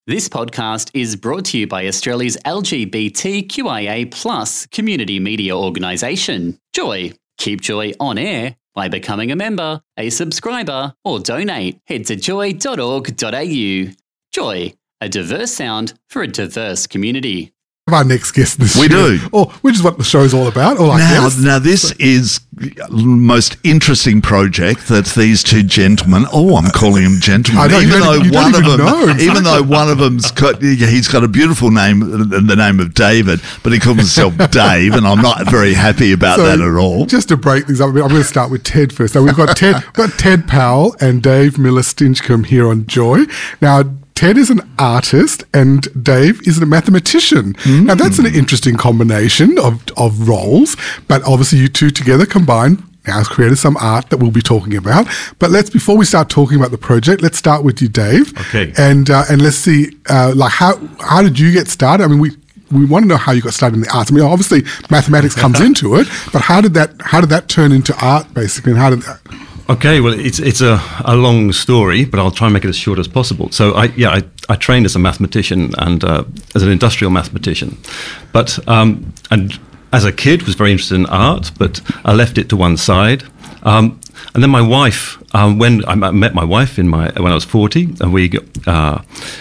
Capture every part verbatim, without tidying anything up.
This podcast is brought to you by Australia's L G B T Q I A plus community media organisation, Joy. Keep Joy on air by becoming a member, a subscriber, or donate. Head to joy dot org dot a u. Joy, a diverse sound for a diverse community. Our next guest this we year. do. Or, which is what the show's all about. Or like now, this. now, this so. is the most interesting project that these two gentlemen, oh, I'm calling them gentlemen, I know, even you though don't, you one don't of even them, know, even exactly. though one of them's got, he's got a beautiful name, the name of David, but he calls himself Dave, and I'm not very happy about so, that at all. Just to break things up a bit, I'm going to start with Ted first. So we've got Ted, we've got Ted Powell and Dave Miller-Stinchcombe here on Joy. Now, Ted is an artist and Dave is a mathematician. Mm. Now, that's an interesting combination of, of roles, but obviously you two together combined now has created some art that we'll be talking about. But let's, before we start talking about the project, let's start with you, Dave. Okay. And uh, and let's see, uh, like, how how did you get started? I mean, we we want to know how you got started in the arts. I mean, obviously mathematics comes into it, but how did that how did that turn into art, basically, and how did that... Okay, well, it's it's a, a long story, but I'll try and make it as short as possible. So, I yeah, I, I trained as a mathematician and uh, as an industrial mathematician, but um, and as a kid was very interested in art, but I left it to one side. Um, and then my wife, um, when I met my wife in my when I was forty, and we uh,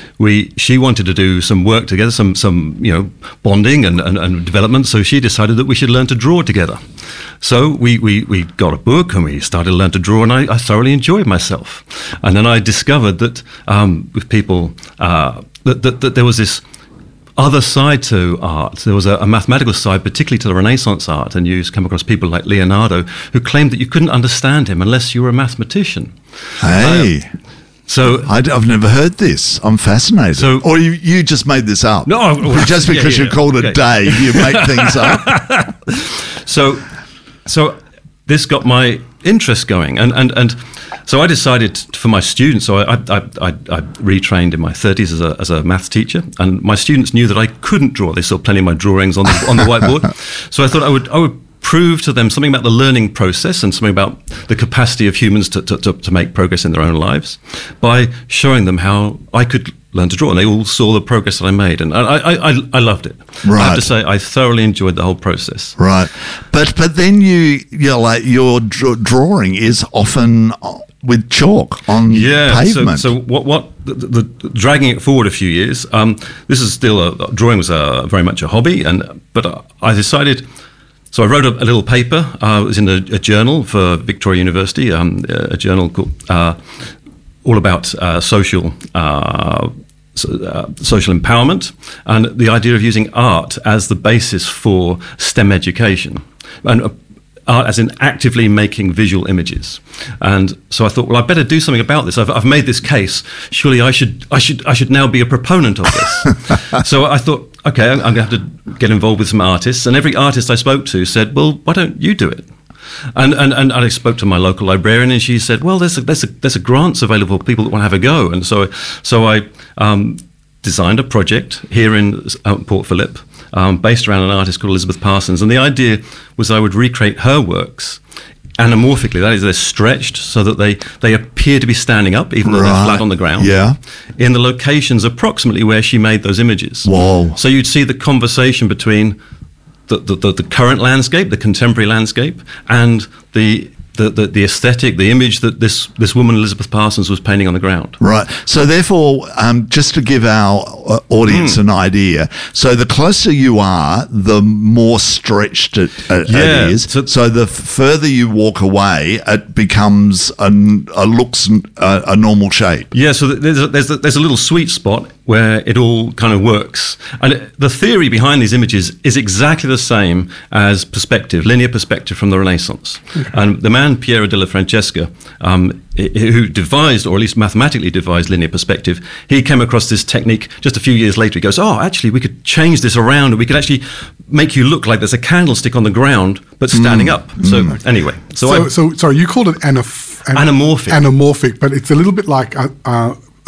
we she wanted to do some work together, some some you know bonding and, and, and development. So she decided that we should learn to draw together. So we, we, we got a book and we started to learn to draw, and I, I thoroughly enjoyed myself. And then I discovered that um, with people, uh, that, that, that there was this other side to art. There was a, a mathematical side, particularly to the Renaissance art, and you come across people like Leonardo who claimed that you couldn't understand him unless you were a mathematician. Hey. Uh, So I, I've never heard this. I'm fascinated. So, or you, you just made this up? No, well, just because yeah, yeah, you called it okay. Dave, you make things up. So, so this got my interest going, and and and so I decided for my students. So I I, I, I retrained in my thirties as a as a maths teacher, and my students knew that I couldn't draw. They saw plenty of my drawings on the on the whiteboard. So I thought I would I would. prove to them something about the learning process and something about the capacity of humans to, to, to, to make progress in their own lives by showing them how I could learn to draw. And they all saw the progress that I made. And I, I, I, I loved it. Right. I have to say, I thoroughly enjoyed the whole process. Right. But but then you, you're like, your draw, drawing is often with chalk on yeah, pavement. So, so what, what the, the, the, dragging it forward a few years, um, this is still, a, drawing was a, very much a hobby. And But I decided... So I wrote a, a little paper. Uh, it was in a, a journal for Victoria University, um, a journal called, uh, all about uh, social uh, so, uh, social empowerment, and the idea of using art as the basis for STEM education, and uh, art as in actively making visual images. And so I thought, well, I better do something about this. I've, I've made this case. Surely I should, I should, I should now be a proponent of this. So I thought, okay, I'm, I'm going to have to get involved with some artists. And every artist I spoke to said, well, why don't you do it? And and, and I spoke to my local librarian, and she said, well, there's a, there's a, there's a grants available for people that want to have a go. And so so I um, designed a project here in uh, Port Phillip, um, based around an artist called Elizabeth Parsons. And the idea was I would recreate her works anamorphically. That is, they're stretched so that they, they appear to be standing up, even though right. they're flat on the ground. Yeah. In the locations approximately where she made those images. Whoa. So you'd see the conversation between the, the, the, the current landscape, the contemporary landscape, and the The, the, the aesthetic, the image that this, this woman, Elizabeth Parsons, was painting on the ground. Right. So therefore, um, just to give our uh, audience mm. an idea, so the closer you are, the more stretched it, uh, yeah. it is. So, so the further you walk away, it becomes a, a looks a, a normal shape. Yeah. So there's a, there's a, there's a little sweet spot where it all kind of works. And it, the theory behind these images is exactly the same as perspective, linear perspective from the Renaissance. Okay. And the man Piero della Francesca, um, who devised, or at least mathematically devised, linear perspective, he came across this technique just a few years later. He goes, oh, actually, we could change this around, and we could actually make you look like there's a candlestick on the ground, but standing mm. up. So mm. anyway. So, so, I, so sorry, you called it anaf- an- anamorphic. Anamorphic, but it's a little bit like... Uh, uh,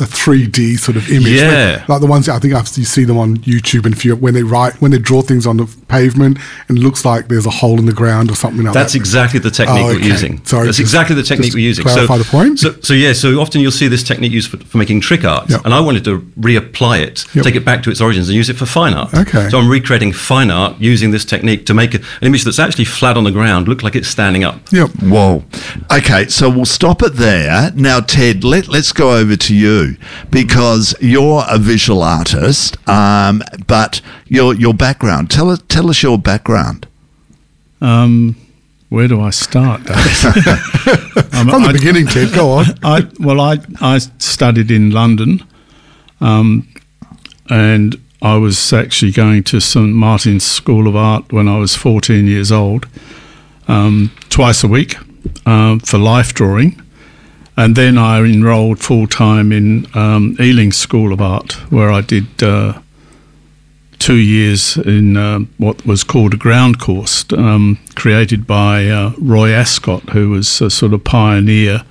a three D sort of image. Yeah. Like, like the ones I think I've, you see them on YouTube, and if you when they write when they draw things on the pavement, and it looks like there's a hole in the ground or something like That's that. exactly the technique Oh, okay. we're using. Sorry, That's just- exactly the technique just we're using. clarify the point. So, so yeah, so often you'll see this technique used for, for making trick art, Yep. and I wanted to reapply it, Yep. take it back to its origins, and use it for fine art. Okay. So I'm recreating fine art using this technique to make a, an image that's actually flat on the ground look like it's standing up. Yep. Whoa. Okay, so we'll stop it there. Now, Ted, let, let's go over to you, because you're a visual artist, um, but your your background, tell us, tell us your background. Um, where do I start, Dave? um, From the I, beginning, Ted, go on. I, well, I, I studied in London, um, and I was actually going to Saint Martin's School of Art when I was fourteen years old, um, twice a week um, for life drawing. And then I enrolled full-time in um, Ealing School of Art, where I did uh, two years in uh, what was called a ground course, um, created by uh, Roy Ascott, who was a sort of pioneer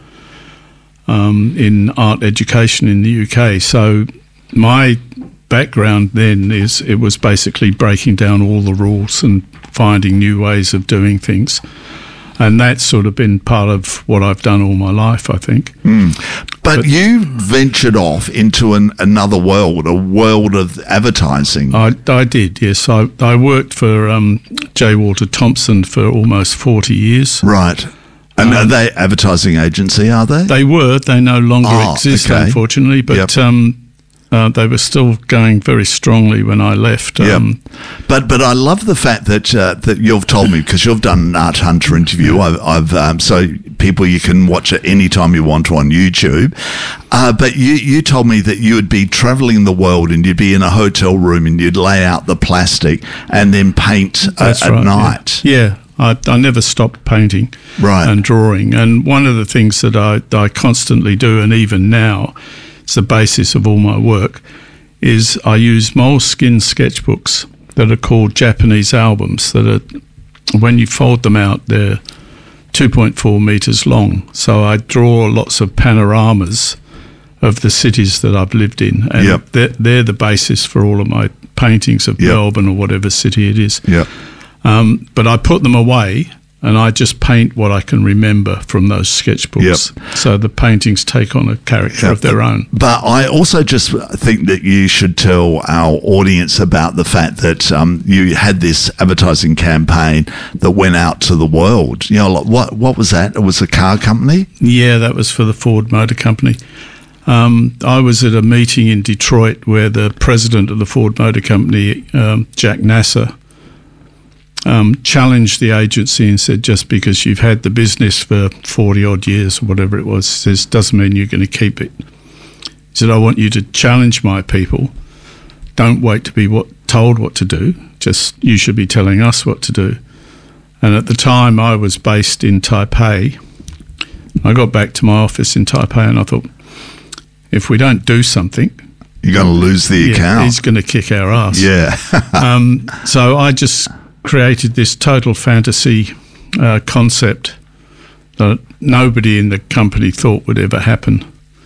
um, in art education in the U K. So my background then is it was basically breaking down all the rules and finding new ways of doing things. And that's sort of been part of what I've done all my life, I think. Mm. But, but you ventured off into an, another world, a world of advertising. I, I did, yes. I, I worked for um, J. Walter Thompson for almost forty years. Right. And Um, are they advertising agency, are they? They were. They no longer Oh, exist, okay. unfortunately. But Yep. um, uh, they were still going very strongly when I left. Yeah, Um, but but I love the fact that uh, that you've told me, because you've done an Art Hunter interview. I've, I've um, so people, you can watch it anytime you want on YouTube. Uh, but you you told me that you would be travelling the world and you'd be in a hotel room and you'd lay out the plastic and then paint uh, That's at right, night. Yeah, yeah. I, I never stopped painting Right. and drawing. And one of the things that I, I constantly do, and even now, it's the basis of all my work, is I use moleskin sketchbooks that are called Japanese albums, that are, when you fold them out, they're two point four metres long. So I draw lots of panoramas of the cities that I've lived in, and Yep. they're, they're the basis for all of my paintings of Yep. Melbourne or whatever city it is. Yeah. Um, but I put them away and I just paint what I can remember from those sketchbooks. Yep. So the paintings take on a character Yeah, of their own. But I also just think that you should tell our audience about the fact that um, you had this advertising campaign that went out to the world. You know, like, what what was that? It was a car company? Yeah, that was for the Ford Motor Company. Um, I was at a meeting in Detroit where the president of the Ford Motor Company, um, Jack Nasser, um, challenged the agency and said, just because you've had the business for forty odd years or whatever it was, says, doesn't mean you're going to keep it. He said, I want you to challenge my people. Don't wait to be what, told what to do. Just, you should be telling us what to do. And at the time I was based in Taipei. I got back to my office in Taipei and I thought, if we don't do something, You're going to lose the yeah, account. he's going to kick our ass. Yeah. um, so I just created this total fantasy uh, concept that nobody in the company thought would ever happen.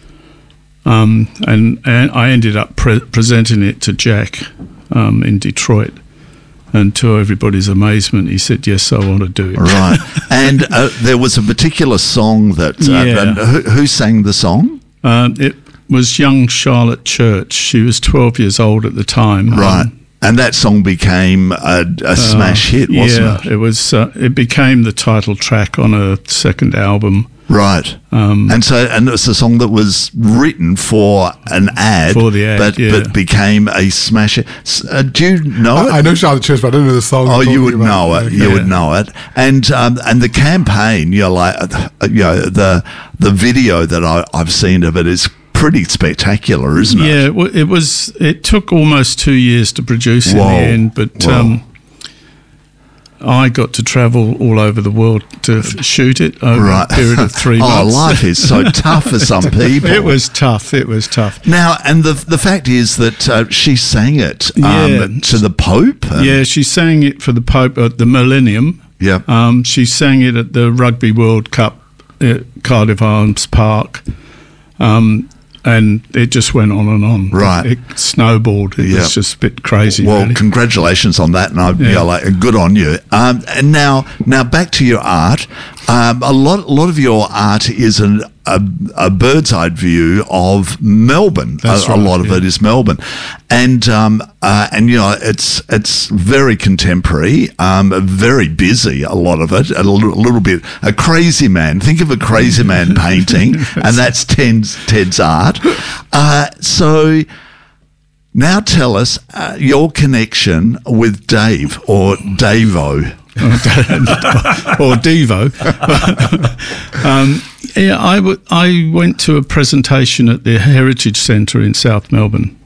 Um, and, and I ended up pre- presenting it to Jack um, in Detroit. And to everybody's amazement, he said, yes, I want to do it. Right. And uh, there was a particular song that. Uh, Yeah. and who, who sang the song? Uh, it was young Charlotte Church. She was twelve years old at the time. Right. Um, And that song became a, a smash hit, wasn't yeah, it? it was. Uh, it became the title track on a second album. Right. Um, and so, and it's a song that was written for an ad, For the ad, but, yeah. but became a smash hit. S- Uh, do you know it? I, I know Charlotte Church, but I don't know the song. Oh, you're you talking would about. know it. Okay. You would know it. And um, and the campaign, you know, like uh, you know, the the video that I, I've seen of it is pretty spectacular, isn't it? Yeah, it, wa- it was. It took almost two years to produce in Whoa, the end, but whoa. um, I got to travel all over the world to f- shoot it over Right. a period of three oh, months. life is so tough for some people. It was tough. It was tough. Now, and the the fact is that uh, she sang it um, Yeah. to the Pope. and- Yeah, she sang it for the Pope at the Millennium. Yeah. Um, she sang it at the Rugby World Cup at Cardiff Arms Park. Um, and it just went on and on. Right. It, it snowballed. It Yep. was just a bit crazy. Well, really. congratulations on that, and I, you Yeah. know, like, good on you. Um, and now, now back to your art. Um, a lot, a lot of your art is an, a, a bird's eye view of Melbourne. That's a, right, a lot of yeah. it is Melbourne, and um, uh, and you know, it's it's very contemporary, um, very busy. A lot of it, a little, a little bit, a crazy man. Think of a crazy man painting, and that's Ted's Ted's art. Uh, so. Now tell us uh, your connection with Dave or Davo. or Devo. um, yeah, I, w- I went to a presentation at the Heritage Centre in South Melbourne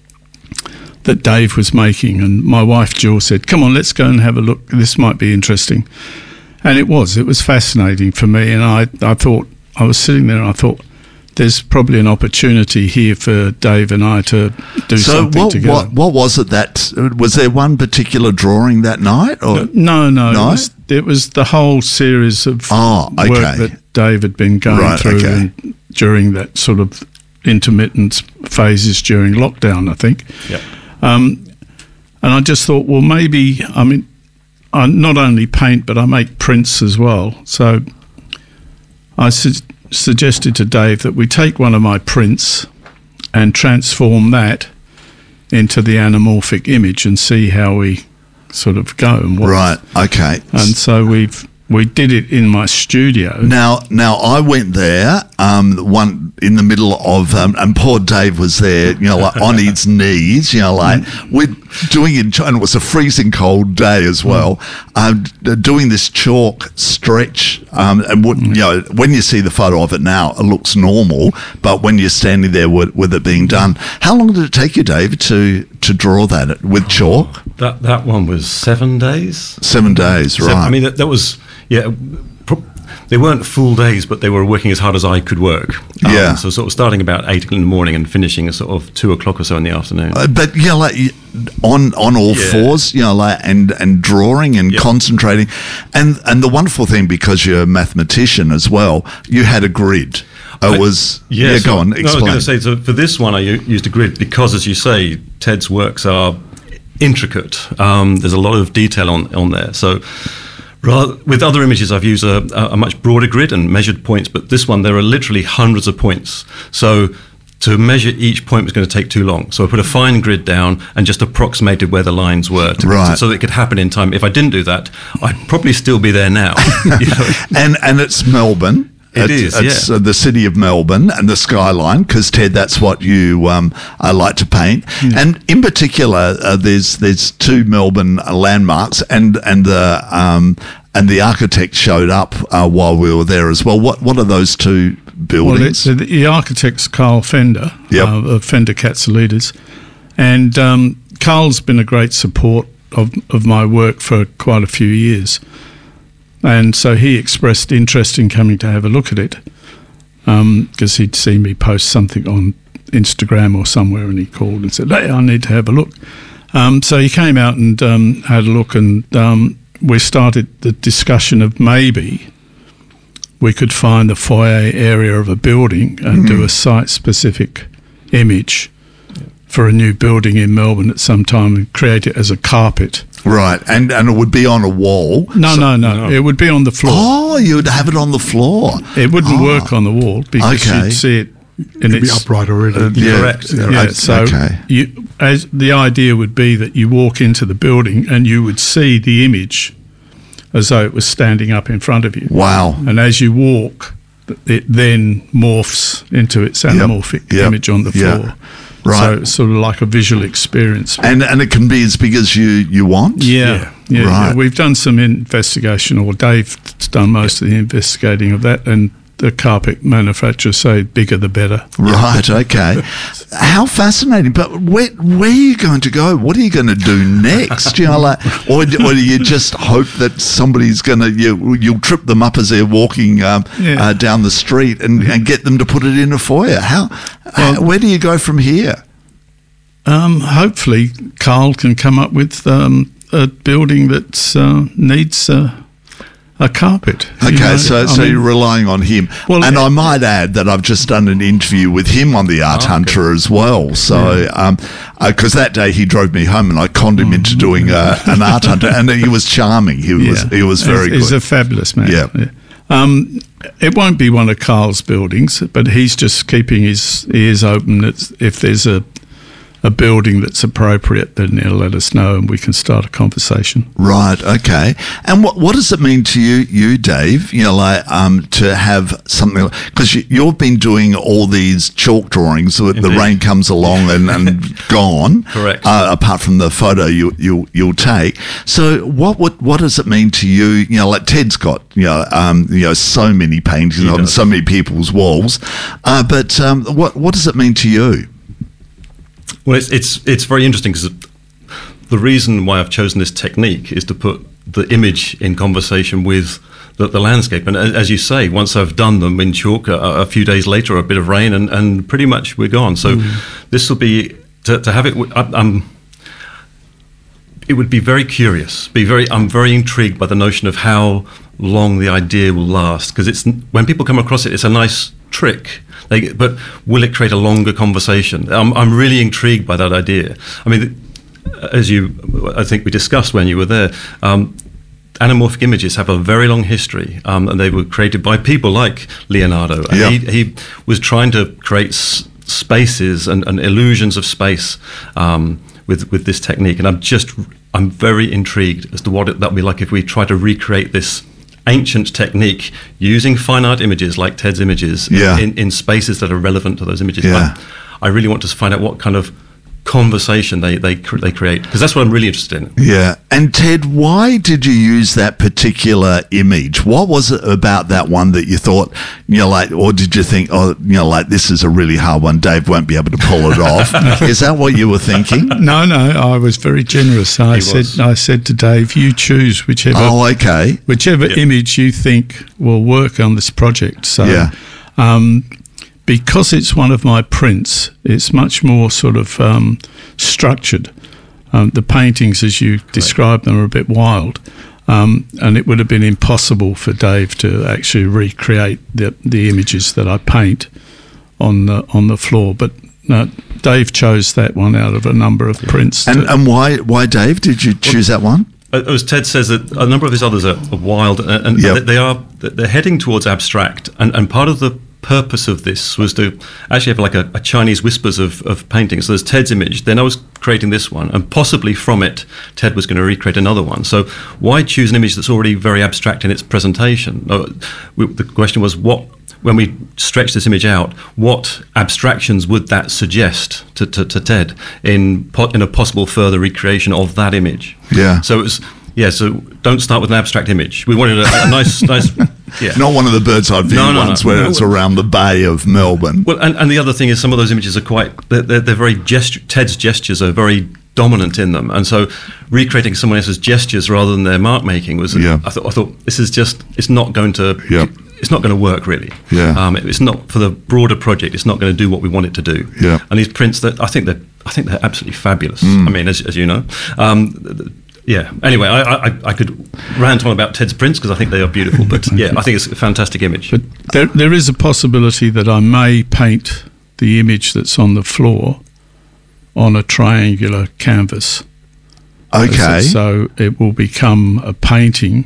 that Dave was making, and my wife Jill said, come on, let's go and have a look. This might be interesting. And it was. It was fascinating for me, and I, I thought, I was sitting there and I thought, there's probably an opportunity here for Dave and I to do So something what, together. what what was it that was there one particular drawing that night or No, no, No? It, was, it was the whole series of Oh, okay. work that Dave had been going Right, through okay. and during that sort of intermittent phases during lockdown, I think. Yep. Um, and I just thought, well, maybe, I mean, I not only paint, but I make prints as well. So I su- suggested to Dave that we take one of my prints and transform that into the anamorphic image and see how we sort of go and what. right? Okay. And so we've we did it in my studio. Now, now I went there, um, one in the middle of, um, and poor Dave was there, you know, like on his knees, you know, like we're doing it, and it was a freezing cold day as well, um, d- doing this chalk stretch, um, and what, you know, when you see the photo of it now, it looks normal, but when you're standing there with, with it being done, how long did it take you, Dave, to to draw that with chalk? That that one was seven days. Seven days, So, right? I mean, that, that was, yeah, pro- they weren't full days, but they were working as hard as I could work. Um, Yeah. So sort of starting about eight in the morning and finishing at sort of two o'clock or so in the afternoon. Uh, but you know, like you- on on all Yeah. fours, you know, like and and drawing and Yep. concentrating, and and the wonderful thing, because you're a mathematician as well, you had a grid. It I- was yeah. so- go on, no, I was explain. going to say, so for this one, I u- used a grid because, as you say, Ted's works are intricate. Um, there's a lot of detail on on there. So. Rather, with other images, I've used a, a much broader grid and measured points, but this one, there are literally hundreds of points. So to measure each point was going to take too long. So I put a fine grid down and just approximated where the lines were to, Right. to- so that it could happen in time. If I didn't do that, I'd probably still be there now. You know? and and it's Melbourne. It it's, is, It's yeah. uh, the city of Melbourne and the skyline, because Ted, that's what you um, uh, like to paint. And in particular, uh, there's there's two Melbourne landmarks, and and the um, and the architect showed up uh, while we were there as well. What what are those two Well, buildings? it's, the, the architect's Carl Fender, Yep. uh, of Fender Katsoulides. And um, Carl's been a great support of, of my work for quite a few years. And so he expressed interest in coming to have a look at it, because he'd seen me post something on Instagram or somewhere, and he called and said, hey, I need to have a look. Um, so he came out and um, had a look, and um, we started the discussion of maybe we could find the foyer area of a building and do a site-specific image for a new building in Melbourne at some time and create it as a carpet. Right, and and it would be on a wall. No, So- no, no, It would be on the floor. Oh, you would have it on the floor. It wouldn't Oh. work on the wall because Okay. you'd see it in It'd be its upright already. Uh, yeah. Correct. Yeah, Yeah, right. so okay. you, as the idea would be that you walk into the building and you would see the image as though it was standing up in front of you. Wow. And as you walk, it then morphs into its anamorphic Yep. image on the Yeah. floor. Right. So it's sort of like a visual experience. And and it can be as big as you, you want? Yeah, yeah, yeah. Right. We've done some investigation, or Dave's done most of the investigating of that, and the carpet manufacturers say bigger the better. Right, okay. How fascinating. But where, where are you going to go? What are you going to do next? You know, like, or, or do you just hope that somebody's going to, you, you'll trip them up as they're walking um, Yeah. uh, down the street and, and get them to put it in a foyer? How, how, where do you go from here? Um, hopefully, Carl can come up with um, a building that uh, needs uh, a carpet. Okay, you know, so I so mean, you're relying on him. Well, and uh, I might add that I've just done an interview with him on the Art Oh, Hunter okay. as well. So, um, because that day he drove me home and I conned him into doing uh, an Art Hunter, and he was charming. He was he was very he's, good. He's a fabulous man. Yeah. Um, it won't be one of Carl's buildings, but he's just keeping his ears open. That if there's a a building that's appropriate, then he'll let us know and we can start a conversation. Right. Okay. And what what does it mean to you, you Dave? You know, like um, to have something because you, you've been doing all these chalk drawings. The, the Indeed. rain comes along and, and gone. Correct. Uh, apart from the photo you you you'll take. So what what what does it mean to you? You know, like Ted's got you know um, you know so many paintings He on does. so many people's walls. Uh, but um, what what does it mean to you? Well, it's it's, it's very interesting because the reason why I've chosen this technique is to put the image in conversation with the, the landscape. And as you say, once I've done them in chalk, a, a few days later, a bit of rain, and, and pretty much we're gone. So mm. this will be to, to have it. I, I'm. It would be very curious. Be very. I'm very intrigued by the notion of how long the idea will last, because it's when people come across it, it's a nice trick. They, but will it create a longer conversation? I'm, I'm really intrigued by that idea. I mean, as you, I think we discussed when you were there, um, anamorphic images have a very long history, um, and they were created by people like Leonardo. And yeah. he, he was trying to create s- spaces and, and illusions of space um, with with this technique. And I'm just, I'm very intrigued as to what it, that would be like if we try to recreate this ancient technique using fine art images like Ted's images yeah. in, in spaces that are relevant to those images. Yeah. I, I really want to find out what kind of conversation they they, cr- they create, because that's what I'm really interested in. Yeah. And Ted, why did you use that particular image? What was it about that one that you thought, you know, like, or did you think, oh, you know, like this is a really hard one, Dave won't be able to pull it off? Is that what you were thinking? No, no, I was very generous. I He said, was. I said to Dave, you choose whichever, Oh, okay. whichever Yeah. image you think will work on this project. So, Yeah. um, because it's one of my prints, it's much more sort of um, structured. Um, the paintings, as you described them, are a bit wild, um, and it would have been impossible for Dave to actually recreate the the images that I paint on the on the floor. But no, Dave chose that one out of a number of prints. And to- and why why Dave did you choose that one? As Ted says, that a number of his others are, are wild, and, and Yep. they are they're heading towards abstract. And, and part of the purpose of this was to actually have like a, a Chinese whispers of, of paintings. So there's Ted's image. Then I was creating this one, and possibly from it, Ted was going to recreate another one. So why choose an image that's already very abstract in its presentation? Uh, we, the question was, what when we stretch this image out, what abstractions would that suggest to, to, to Ted in po- in a possible further recreation of that image? Yeah. So it was, yeah, so don't start with an abstract image. We wanted a, a nice, nice, yeah. Not one of the bird's eye view No, no, no. ones where No. it's around the bay of Melbourne. Well, and, and the other thing is some of those images are quite, they're, they're, they're very gesture, Ted's gestures are very dominant in them. And so recreating someone else's gestures rather than their mark making was, Yeah. I, thought, I thought this is just, it's not going to, Yeah. it's not going to work really. Yeah. Um, it- it's not, for the broader project, it's not going to do what we want it to do. Yeah. And these prints, that I think they're, I think they're absolutely fabulous. Mm. I mean, as, as you know. Um, th- th- yeah. Anyway, I, I, I could rant on about Ted's prints because I think they are beautiful. But yeah, I think it's a fantastic image. But there, there is a possibility that I may paint the image that's on the floor on a triangular canvas. Okay. So it will become a painting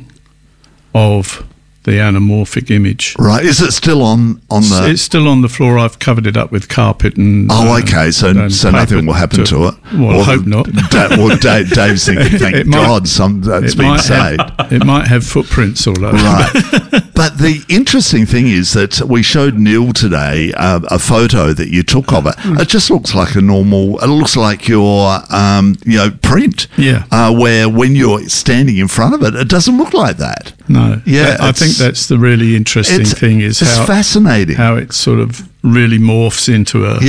of the anamorphic image. Right. Is it still on, on the... It's still on the floor. I've covered it up with carpet and... Oh, uh, okay. So, and so paper nothing will happen to, it. Well, I hope not. Da- well, Dave, Dave's thinking, thank It might- God, some that's it been might saved. have, it might have footprints all over. Right. But the interesting thing is that we showed Neil today uh, a photo that you took of it. It just looks like a normal, it looks like your, um, you know, print. Yeah. Uh, where when you're standing in front of it, it doesn't look like that. No. Yeah, I it's- think that's the really interesting It's, thing is it's how, fascinating. how it sort of really morphs into a, Yeah.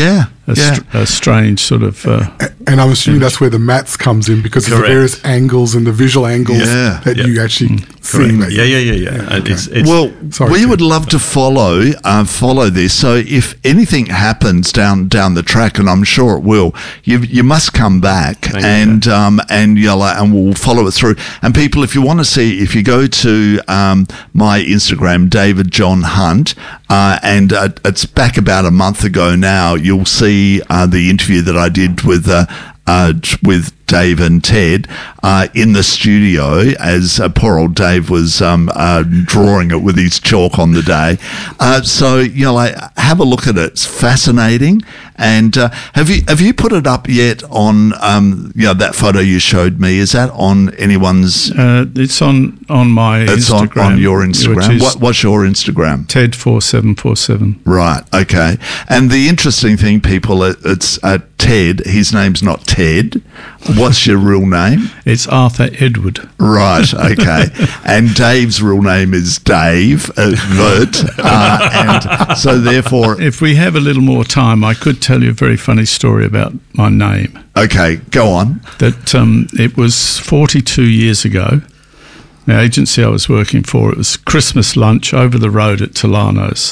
a, Yeah. str- a strange sort of. Uh, And I'm assuming that's where the maths comes in, because of the Correct. various angles and the visual angles Yeah. that Yeah. you actually see. Correct. that Yeah, you- yeah, yeah, yeah. And It's, it's, Well, Sorry, we Tim. would love to follow uh, follow this. So if anything happens down down the track, and I'm sure it will, you you must come back Thank you, and um, and you know, and we'll follow it through. And people, if you want to see, if you go to um, my Instagram, David John Hunt, uh, and uh, it's back about a month ago now, you'll see uh, the interview that I did with. Uh, Uh, with Dave and Ted uh, in the studio, as uh, poor old Dave was um, uh, drawing it with his chalk on the day. Uh, so you know, like, have a look at it. It's fascinating. And uh, have you have you put it up yet on um, you know, that photo you showed me? Is that on anyone's? uh, it's on on my It's on, Instagram. on your which Instagram. is What, what's your Instagram? Ted four seven four seven. Right. Okay. And the interesting thing, people, it- it's uh, Ted. His name's not Ted. What's your real name? It's Arthur Edward. Right. Okay. And Dave's real name is Dave uh, Vert. Uh, and so therefore, If we have a little more time, I could tell you a very funny story about my name. okay, go on. That um, it was forty-two years ago. The agency I was working for, it was Christmas lunch over the road at Tolano's.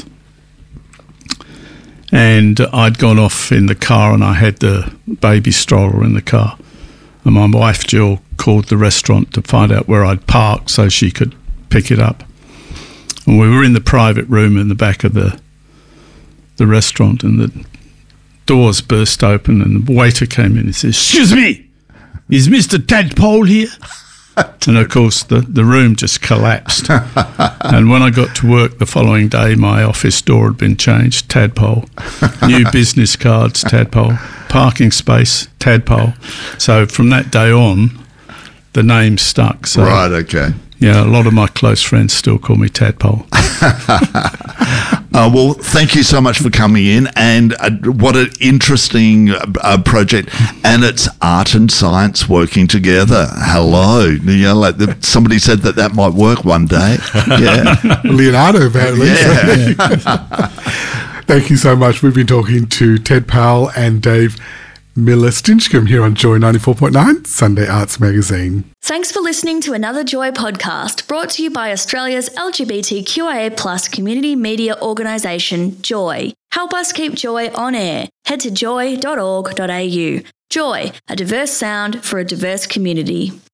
And I'd gone off in the car and I had the baby stroller in the car. And my wife, Jill, called the restaurant to find out where I'd parked so she could pick it up. And we were in the private room in the back of the the restaurant, and the doors burst open and the waiter came in and says, "Excuse me, is Mister Tadpole here?" And of course the, the room just collapsed. And when I got to work the following day, my office door had been changed, Tadpole. New business cards, Tadpole. Parking space, Tadpole. So from that day on, the name stuck. So, Right. Okay. yeah, a lot of my close friends still call me Tadpole. Uh, well, thank you so much for coming in, and uh, what an interesting uh, project, and it's art and science working together. Hello, you know, like the, somebody said that that might work one day. Yeah, Leonardo, apparently. yeah. Thank you so much. We've been talking to Ted Powell and Dave Miller Stinchcombe here on Joy ninety-four point nine, Sunday Arts Magazine. Thanks for listening to another Joy podcast brought to you by Australia's L G B T Q I A plus community media organisation, Joy. Help us keep Joy on air. Head to joy dot org dot a u. Joy, a diverse sound for a diverse community.